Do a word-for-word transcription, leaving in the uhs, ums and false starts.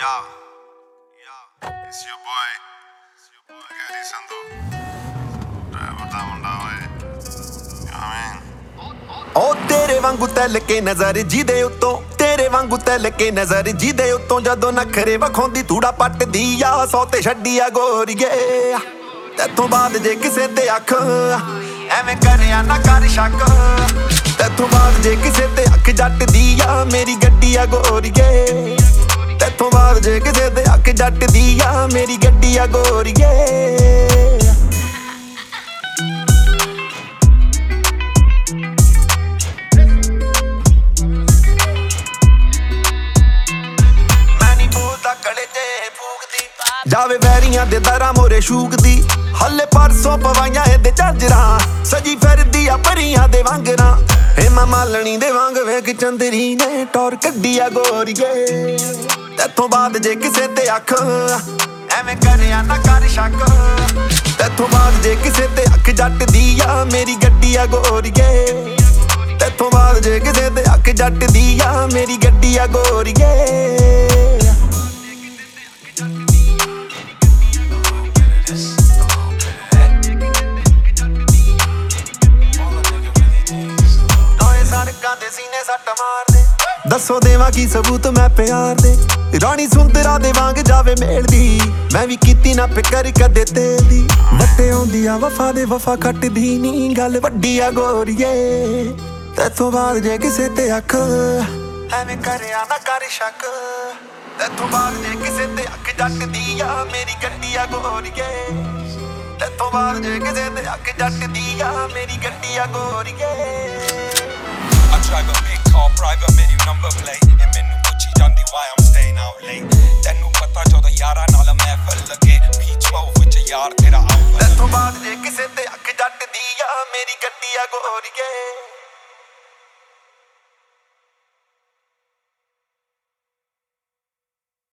Yo, yo, it's your boy, it's your boy Gary Sandhu. Driver da munda hoye, you know what I mean? ਓ ਤੇਰੇ ਵਾਂਗੂ ਤੈਲ ਕੇ ਨਜ਼ਰ ਜਿਹਦੇ ਉੱਤੋਂ ਤੇਰੇ ਵਾਂਗੂ ਤੈਲ ਕੇ ਨਜ਼ਰ ਜਿਹਦੇ ਉੱਤੋਂ ਜਦੋਂ ਨਖਰੇ ਵਖਾਉਂਦੀ ਥੂੜਾ ਪੱਟਦੀ ਆ ਸੌ ਤੇ ਛੱਡੀ ਆ ਗੋਰੀਏ ਤੇਥੋਂ ਬਾਅਦ ਜੇ ਕਿਸੇ ਤੇ ਅੱਖ ਐਵੇਂ ਕਰਿਆ ਨਾ ਕਰ ਸ਼ੱਕ ਤੇਥੋਂ ਬਾਅਦ ਜੇ ਕਿਸੇ ਤੇ ਅੱਖ ਜੱਟਦੀ ਆ ਮੇਰੀ ਗੱਡੀ ਆ ਗੋਰੀਏ ਤੇਥੋਂ ਬਾਅਦ ਜੇ ਕਿਸੇ ਤੇ ਅੱਖ ਜੱਟਦੀ ਆ ਮੇਰੀ ਗੱਡੀ ਆ ਗੋਰੀਏ ਜਾਵੇ ਵੈਰੀਆਂ ਦੇ ਦਰਾਂ ਮੋਰੇ ਸ਼ੂਕਦੀ ਹੱਲੇ ਪਰਸੋਂ ਪਵਾਈਆਂ ਇਹਦੇ ਝਾਂਜਰਾਂ ਸਜੀ ਫਿਰਦੀ ਆ ਪਰੀਆਂ ਦੇ ਵਾਂਗਰਾਂ ਹੇਮਾ ਮਾਲਣੀ ਦੇ ਵਾਂਗ ਵੇਖ ਚੰਦਰੀ ਨੇ ਟੌਰ ਕੱਢੀ ਆ ਗੋਰੀਏ ਤੇਥੋਂ ਬਾਅਦ ਜੇ ਕਿਸੇ ਤੇ ਅੱਖ ਐਵੇਂ ਕਰਿਆ ਨਾ ਕਰ ਸ਼ੱਕ ਤੇਥੋਂ ਬਾਅਦ ਜੇ ਕਿਸੇ ਤੇ ਅੱਖ ਜੱਟਦੀ ਆ ਮੇਰੀ ਗੱਡੀ ਆ ਗੋਰੀਏ ਤੇਥੋਂ ਬਾਅਦ ਜੇ ਕਿਸੇ ਤੇ ਅੱਖ ਜੱਟਦੀ ਆ ਮੇਰੀ ਗੱਡੀ ਆ ਗੋਰੀਏ ਦੇ ਸੀਨੇ ਸੱਟ ਮਾਰਦੇ ਦੱਸੋ ਦੇਵਾਂ ਕੀ ਸਬੂਤ ਮੈਂ ਪਿਆਰ ਦੇ ਰਾਣੀ ਸੁੰਦਰਾ ਦੇ ਵਾਂਗ ਜਾਵੇ ਮੇਲਦੀ ਮੈਂ ਵੀ ਕੀਤੀ ਨਾ ਫਿਕਰ ਕਦੇ ਤੇਲ ਦੀ ਵੱਟੇ ਆਉਂਦੀ ਆ ਵਫਾ ਦੇ ਵਫਾ ਕੱਟਦੀ ਨੀ ਗੱਲ ਵੱਡੀ ਆ ਗੋਰੀਏ ਤੇਥੋਂ ਬਾਅਦ ਜੇ ਕਿਸੇ ਤੇ ਅੱਖ ਐਵੇਂ ਕਰਿਆ ਨਾ ਕਰ ਸ਼ੱਕ ਤੇਥੋਂ ਬਾਅਦ ਜੇ ਕਿਸੇ ਤੇ ਅੱਖ ਜੱਟਦੀ ਆ ਮੇਰੀ ਗੱਡੀ ਆ ਗੋਰੀਏ ਤੇਥੋਂ ਬਾਅਦ ਜੇ ਕਿਸੇ ਤੇ ਅੱਖ ਜੱਟਦੀ ਆ ਮੇਰੀ ਗੱਡੀ ਆ ਗੋਰੀਏ I drive a big car, private menu number plate ਇਹ ਮੈਨੂੰ ਪੁੱਛੀ ਜਾਂਦੀ why I'm staying out late ਤੈਨੂੰ ਪਤਾ ਜਦੋਂ ਯਾਰਾਂ ਨਾਲ ਮਹਿਫਲ ਲੱਗੇ ਬੀ ਟਵੈਲਵ ਵਿੱਚ ਯਾਰ ਤੇਰਾ ਆਊਗਾ ਤੇਥੋਂ ਬਾਅਦ ਜੇ ਕਿਸੇ ਤੇ ਅੱਖ ਜੱਟਦੀ ਆ ਮੇਰੀ ਗੱਡੀ ਆ ਗੋਰੀਏ